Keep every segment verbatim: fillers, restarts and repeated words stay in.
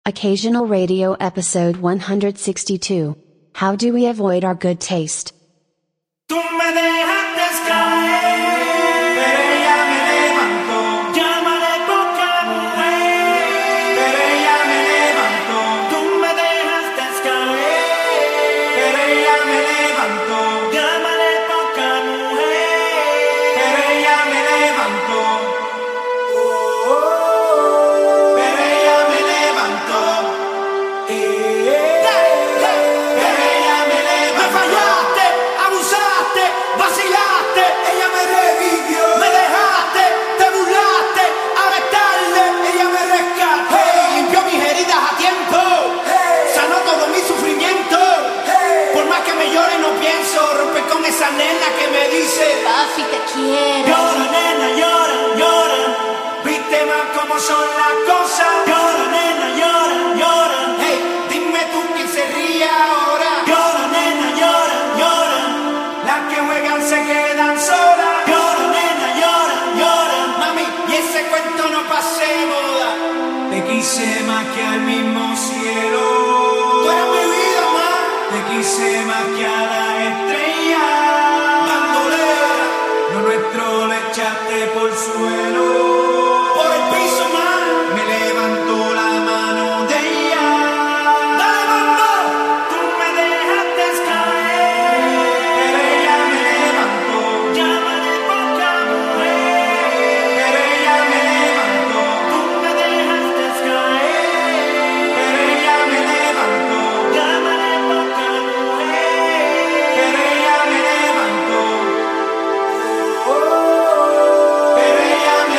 Occasional Radio Episode one hundred sixty-two. How do we avoid our good taste? Tú me dejaste caer, pero ella me levantó. Llámale poca mujer, pero ella me levantó. Tú me dejaste caer, pero ella me levantó. Llámale poca mujer, pero ella me levantó. Oh, oh, oh, pero ella me levantó. Eh, eh, eh, pero ella me levantó. Me fallaste, abusaste, vacilaste, ella me revivió. Me dejaste, te burlaste, ahora es tarde, ella me rescató. Hey, limpió mis heridas a tiempo, hey, sanó todo mi sufrimiento. Hey, por más que me llore no pienso romper con esa nena que me dice papi, te quiero. llora, nena, llora, llora. Viste más cómo son las cosas. Llora, nena, llora, llora. Hey, dime tú quién se ríe ahora. Llora, nena, llora, llora. Las que juegan se quedan solas. Llora, nena, llora, llora. Mami, y ese cuento no pase de moda. Te quise más que al mismo cielo. Tú eres mi vida, más. Te quise más que a la estrella. Bandolera, lo nuestro le echaste por suelo. Por el piso, más. Me levantó la mano de ella. Dale, mamá. Tú me dejaste caer, pero ella me levantó. Llámale poca mujer, pero ella me levantó. Tú me dejaste caer, pero ella me levantó. Llámale poca mujer, pero ella me levantó. Oh, oh, oh, pero ella me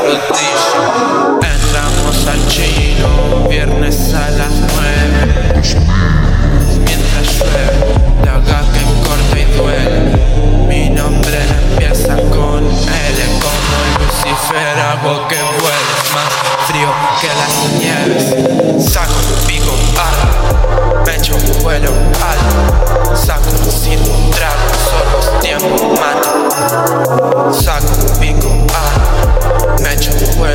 rodillas. Entramos al chino, viernes a las nueve. Mientras llueve, la gaga corta y duele. Mi nombre empieza con L, como Lucifer. Hago que vueles, más frío que las nieves. Saco pico alto, me echo un vuelo alto. Saco sin un trago, solo tiempo mato. Saco pico alto, me echo un vuelo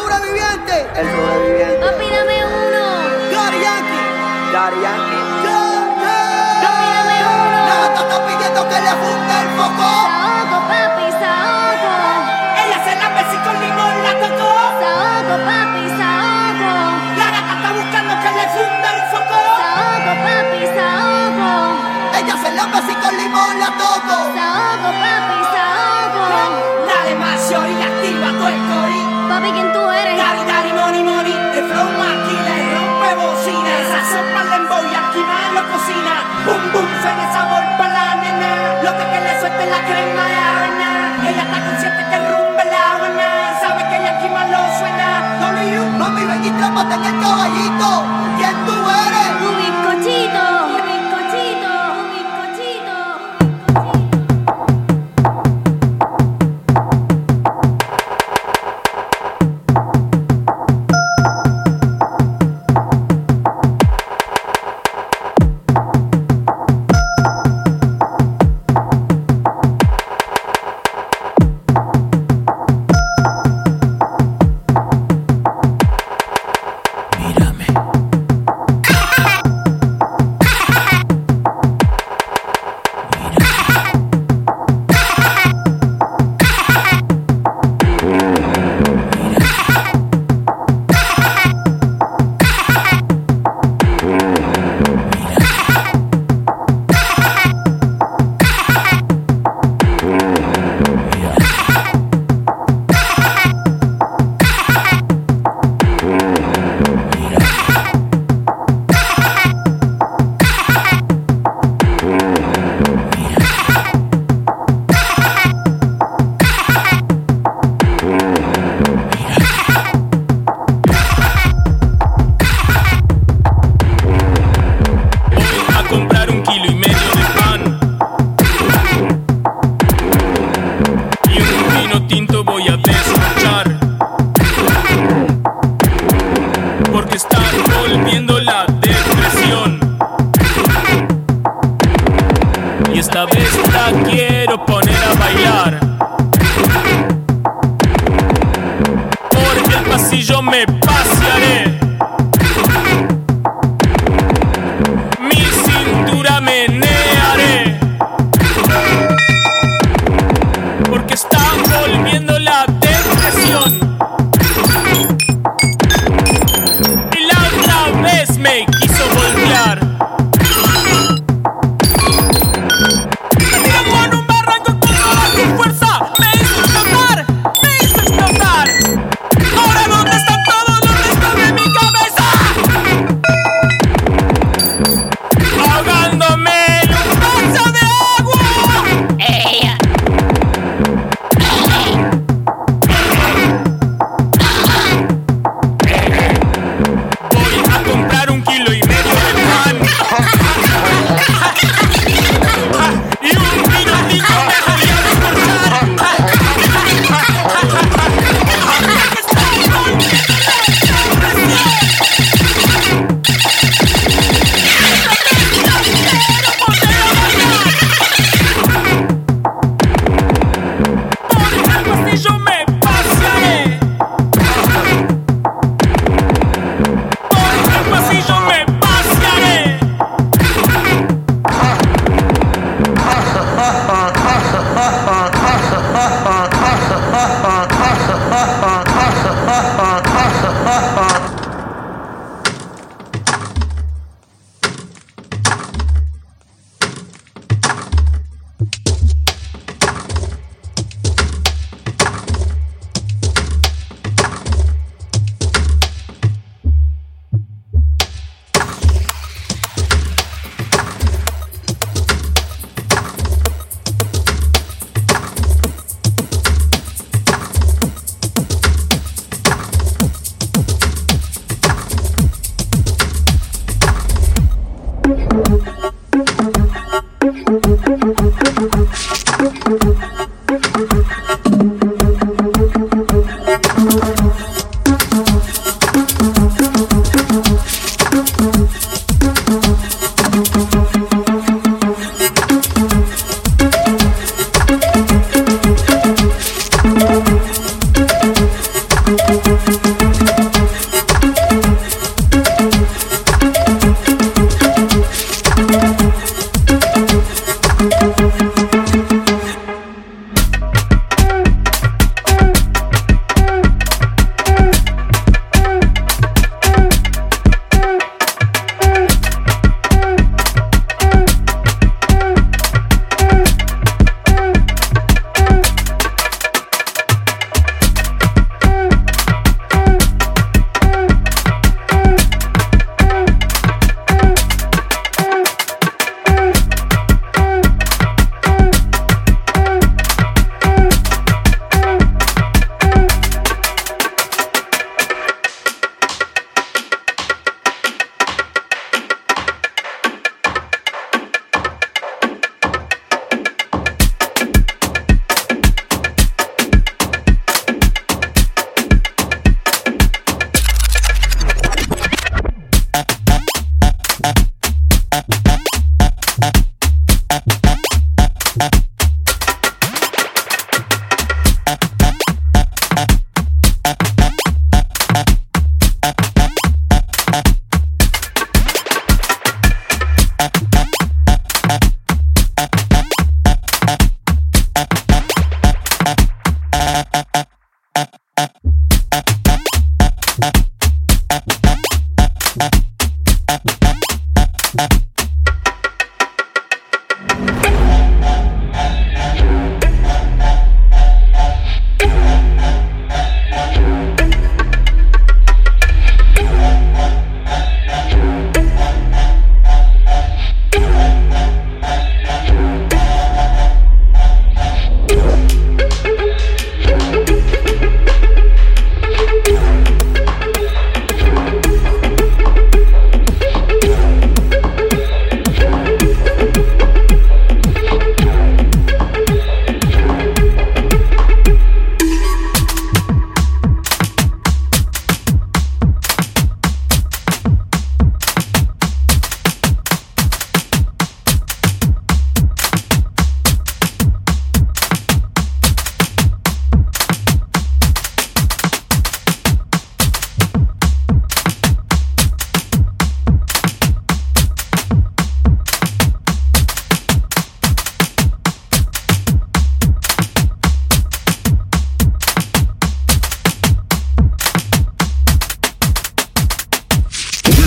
sobreviviente. El sobreviviente. Papi, dame uno. Daddy Yankee. Daddy Yankee. Yeah, yeah. Papi, dame uno. La gata está pidiendo que le funde el foco. Saoco, papi, saoco. Ella se la besí con limón, la tocó. Saoco, papi, saoco. La gata está buscando que le funda el foco. Saoco, papi, saoco. Ella se la besí con limón, la toco. Saoco, papi, saoco. Dale más, shorty, activa tu el cori. Papi, ¿quién tú eres? Daddy, daddy, money, money. De flow aquí le rompe bocina. Esa sopa le embolla, aquí más lo cocina. Boom, boom, suena sabor pa' la nena. Lo que que le suelte la crema de avena. Ella está consciente que el rumbe la buena. Sabe que ella aquí más lo suena. W. Mami, ven y trápate en el caballito. ¿Quién tú eres? Un bizcochito. Un bizcochito. Un bizcochito. Mírame. Voy a comprar un kilo y medio de pan y un vino tinto voy a desmanchar, porque está volviendo la depresión y esta vez la quiero poner a bailar. Por el pasillo me pasearé, mi cintura menearé, porque está volviendo la depresión y la otra vez me quiso voltear. Me tiró con un barranco con toda su fuerza, me hizo explotar, me hizo explotar. Ahora ¿dónde están todos los restos de mi cabeza? Ahogándome en un vaso de agua. Ella. Voy a comprar un kilo y medio de pan y un vino tinto me voy a descorchar. Por el pasillo me pasearé, por el pasillo me pasearé. Thank you.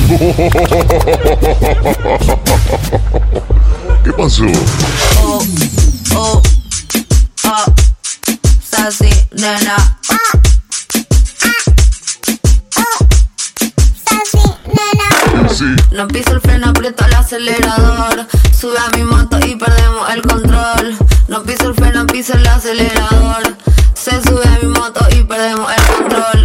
¿Qué pasó? Oh, oh, oh, sassy, nena. Sí. No piso el freno, aprieto el acelerador. Sube a mi moto y perdemos el control. No piso el freno, piso el acelerador. Se sube a mi moto y perdemos el control.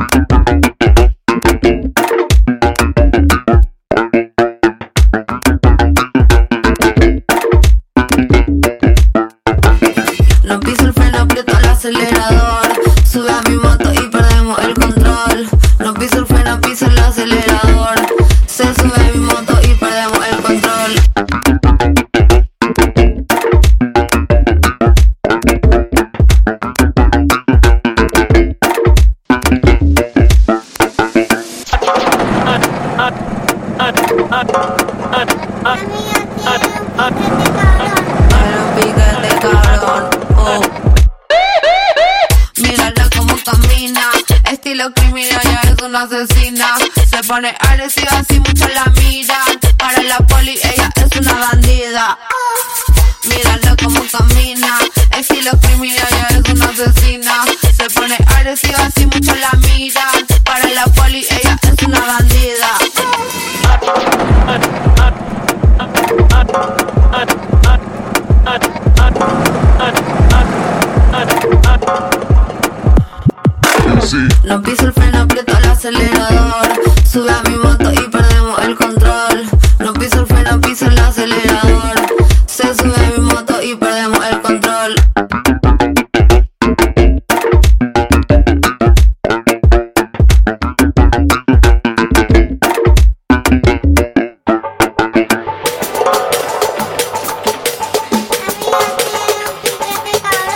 No piso el freno, aprieto el acelerador. Sube a mi moto y perdemos el control. No piso el freno, piso el acelerador. Se sube a mi moto y perdemos el control. Mírala como camina, estilo criminal, ya es una asesina. Se pone agresiva si muchos la miran. Para la poli ella es una bandida. Mírala como camina, estilo criminal, ya es una asesina. Se pone agresiva si muchos la miran. Para la poli ella es una bandida. Sí. No piso el freno, aprieto el acelerador. Sube a mi moto y perdemos el control. No piso el freno, piso el acelerador. Se sube a mi moto y perdemos el control.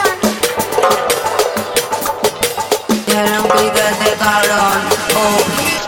Quieren piquete, cabrón. Oh.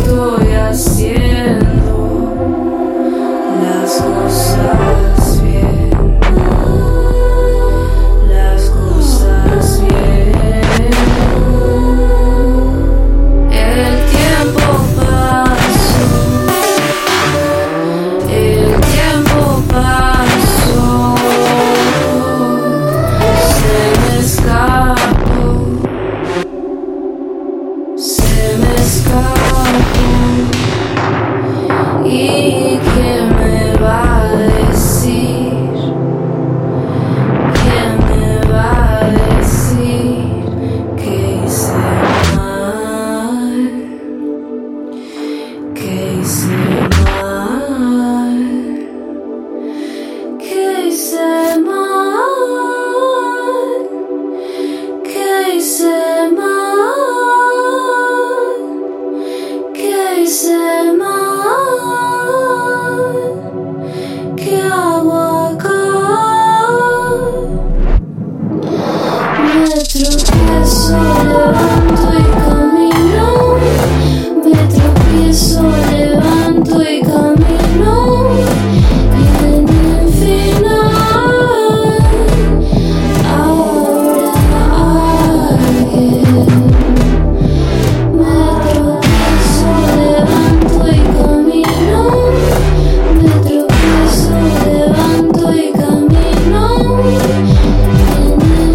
estoy haciendo las cosas bien, las cosas bien. El tiempo pasó, el tiempo pasó, se me escapó, se me escapó. ¿Y quién me va a decir? ¿Quién me va a decir que hice mal? Que hice mal, que hice mal, que hice mal, que hice mal, ¿qué hago acá? Me tropiezo, levanto y camino. Me tropiezo, levanto y camino. Y en el final habrá alguien. Me tropiezo, levanto y camino. Me tropiezo, levanto y camino. En el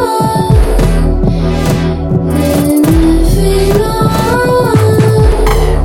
final, en el final.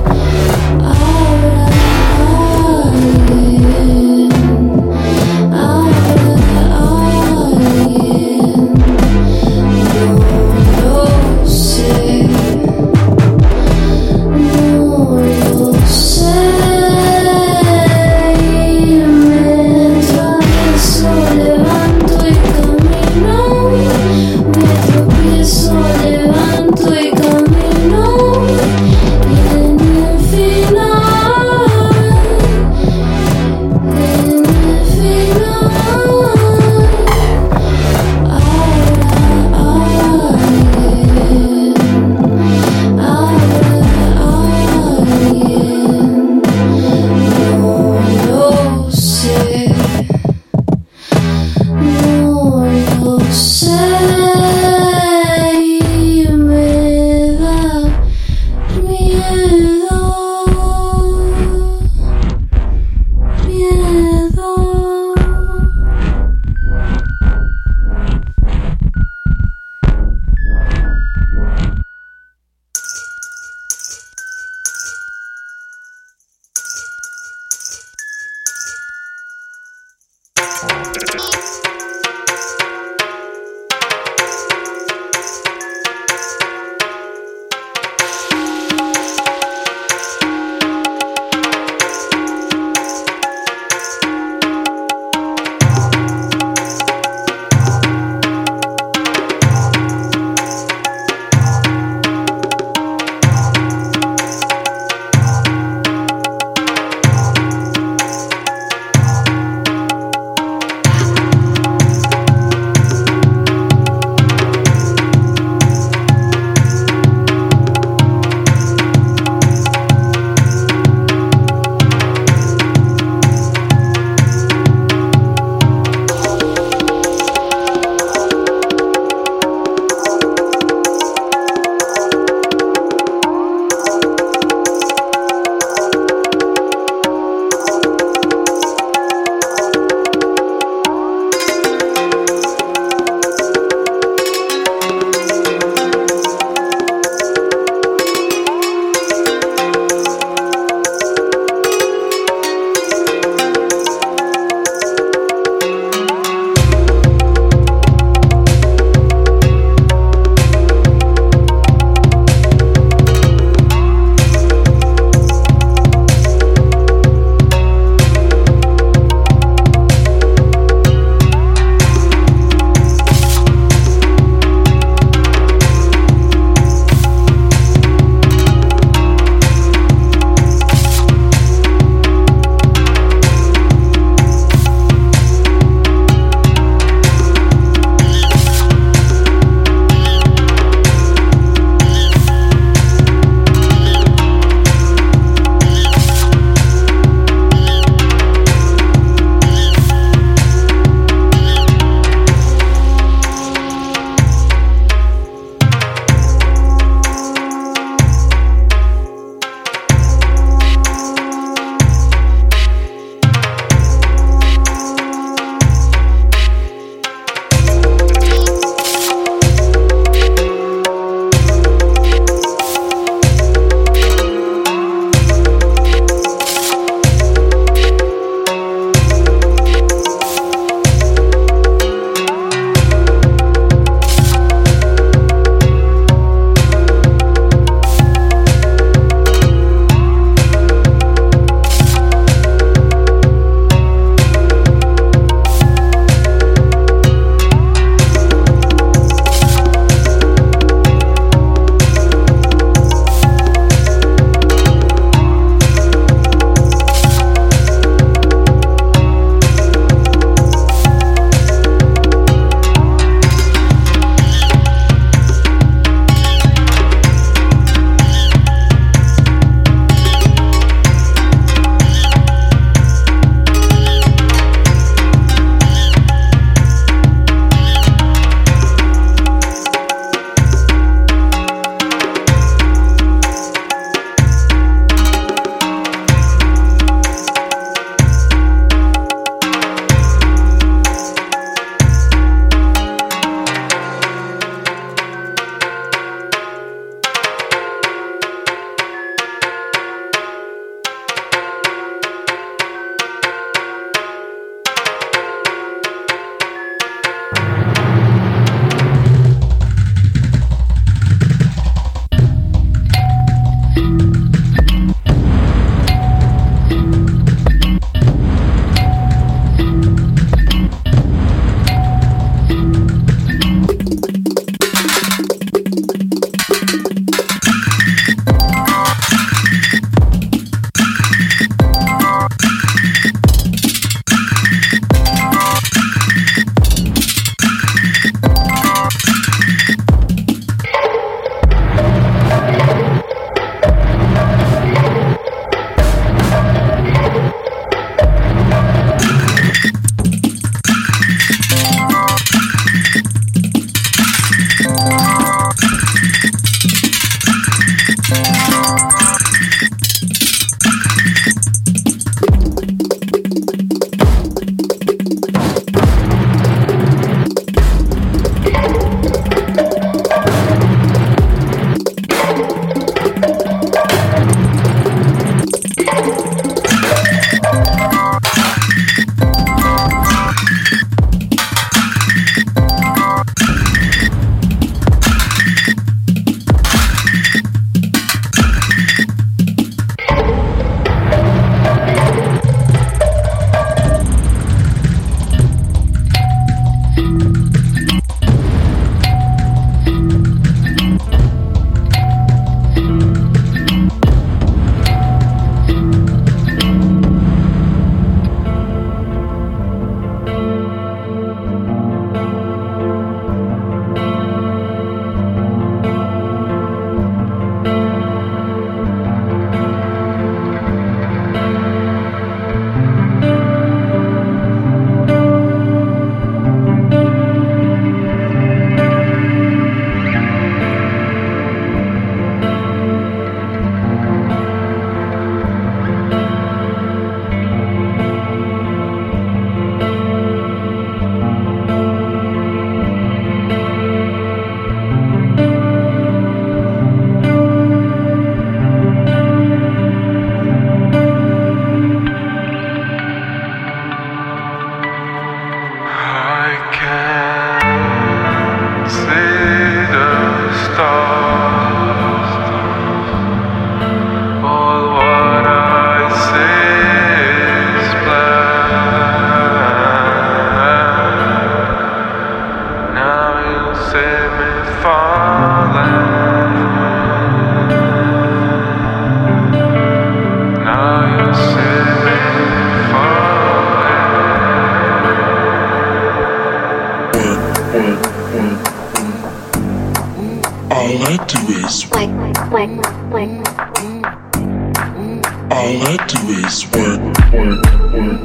All I do is work, work, work.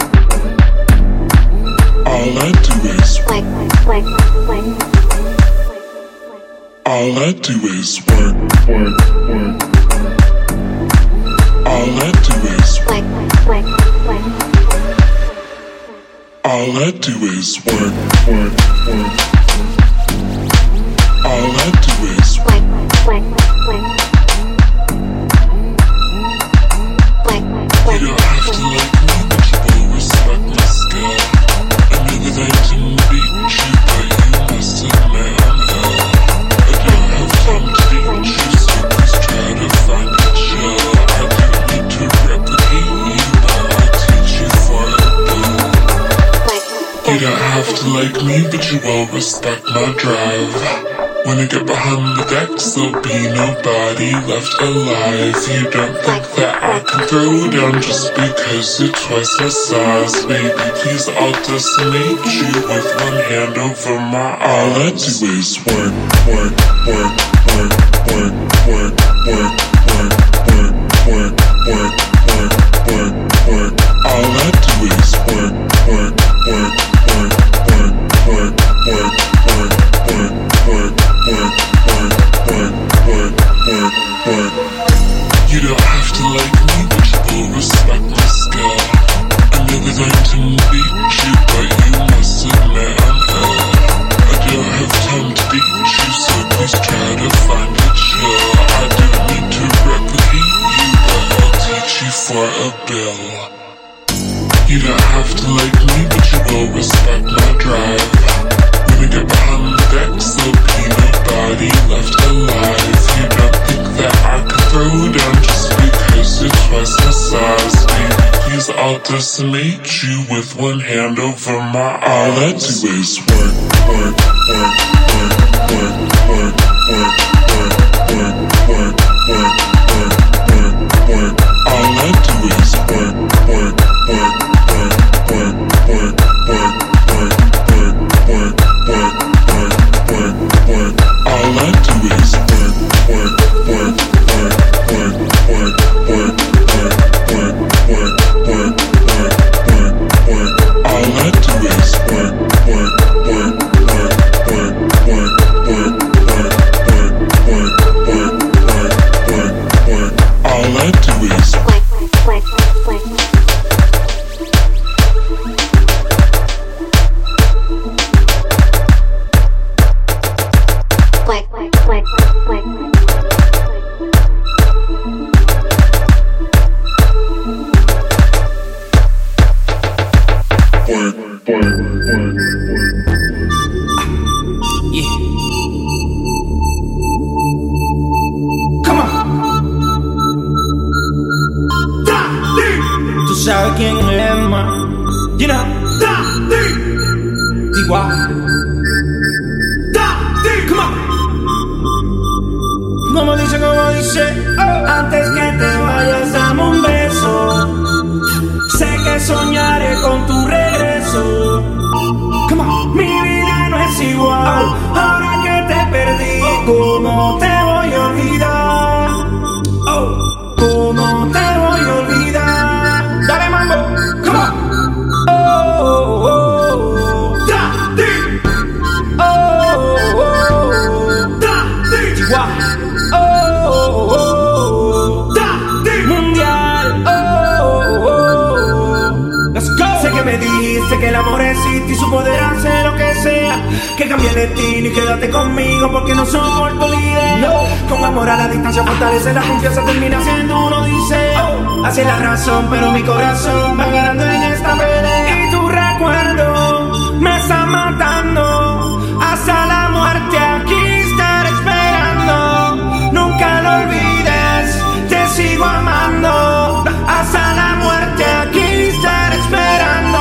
All I do is work, work, work. All I do is work, work, work. All I do is work, work, work. All I do is work, work, work. All I do is work, work, work. You don't have to like me, but you will respect my skill. I knew that I didn't beat you, but you must admit I'm ill. I don't have time to beat you, so please try to find a chill. I don't need to replicate you, but I'll teach you for a bill. You don't have to like me, but you will respect my drive. When I get behind the decks, there'll be nobody left alive. You don't think that I can throw down just because you're twice my size. Baby, please, I'll decimate you with one hand over my eyes. All I do is work, work, work, work, work, work, work, work, work, work, work, work, work, work. All I do is work, work, work, work, work, work, work, work, work, work. Work, work, work, work, work, work. You don't have to like me, but you will respect my skill. I know that I didn't beat you, but you must admit I'm ill. I don't have time to beat you, so please try to find a chill. I don't need to replicate you, but I'll teach you for a bill. You don't have to like me, but you will respect my drive. When we get behind the decks, there'll be nobody left alive. You don't think that I can throw down just because you're twice the size. Baby, please, I'll decimate you with one hand over my eyes. All I do is work, work, work, work, work, work, work, work, work, work, work, work, work, work. All I do is work, work, work, work, work, work, work, work, work, work, work, work, work, work. All I do is work, work, work, work, work, work, work, work, work, work, work, work, work, work. All I do is work, work, work, work, work, work, work, work, work, work, work, work, work, work. All I do is work, work, work, work. Work, work, work, work, work. work, work, work, work. Yeah. Come on. Daddy. Tú sabes quién es más. You know. Daddy. Igual. Daddy. Come on. Como dice, como dice. Oh. Antes que te vayas, dame un beso. Sé que soñaré con tu regreso. Come on. Mi vida no es igual. Ahora que te perdí, ¿cómo te voy a olvidar? Oh, ¿cómo te voy a olvidar? Dale mambo, come on. Oh, oh, oh. Daddy. Oh, oh, oh. Daddy. Chihuahua. Oh, oh, oh. Daddy. Mundial. Oh, oh, oh. Let's go. Sé que me dijiste que el amor existe y su poder hace lo que sea. Que cambie el destino y quédate conmigo porque no somos tu idea. No. Con amor a la distancia fortalece la confianza, termina siendo uno dice. Oh. Así es la razón, pero mi corazón va ganando en esta pelea. Y tu recuerdo me está matando. Hasta la muerte aquí estaré esperando. Nunca lo olvides, te sigo amando. Hasta la muerte aquí estaré esperando.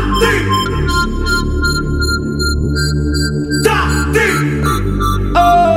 Oh,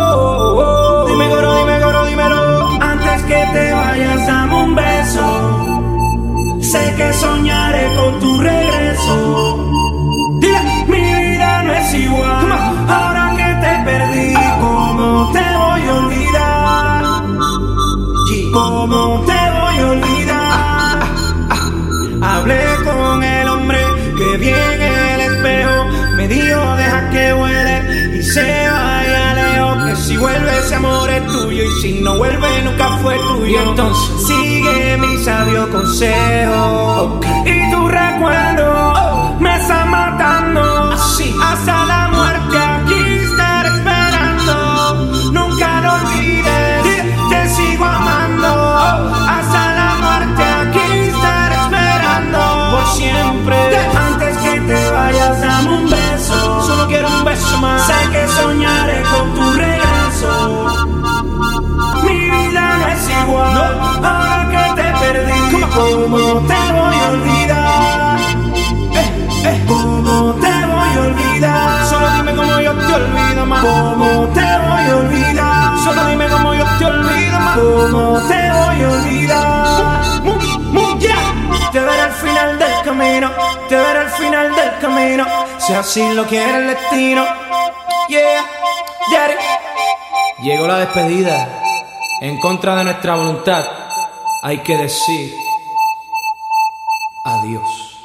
amor es tuyo y si no vuelve nunca fue tuyo. Y entonces sigue mi sabio consejo, okay. Y tu recuerdo oh. me está matando. Así hasta la muerte aquí estaré esperando. Nunca lo olvides, te, te sigo amando oh. Hasta la muerte aquí estaré esperando. Por siempre, antes que te vayas dame un beso. Solo quiero un beso más. Sé que soñaré con tu regreso. Mi vida no es igual no. Ahora que te perdí. ¿Cómo te voy a olvidar? Eh, eh. ¿Cómo te voy a olvidar? Solo dime cómo yo te olvido más. ¿Cómo te voy a olvidar? Solo dime cómo yo te olvido más. ¿Cómo te voy a olvidar? Mm, mm, yeah. Te veré al final del camino. Te veré al final del camino. Si así lo quiere el destino. Yeah, yeah. Llegó la despedida. En contra de nuestra voluntad hay que decir adiós.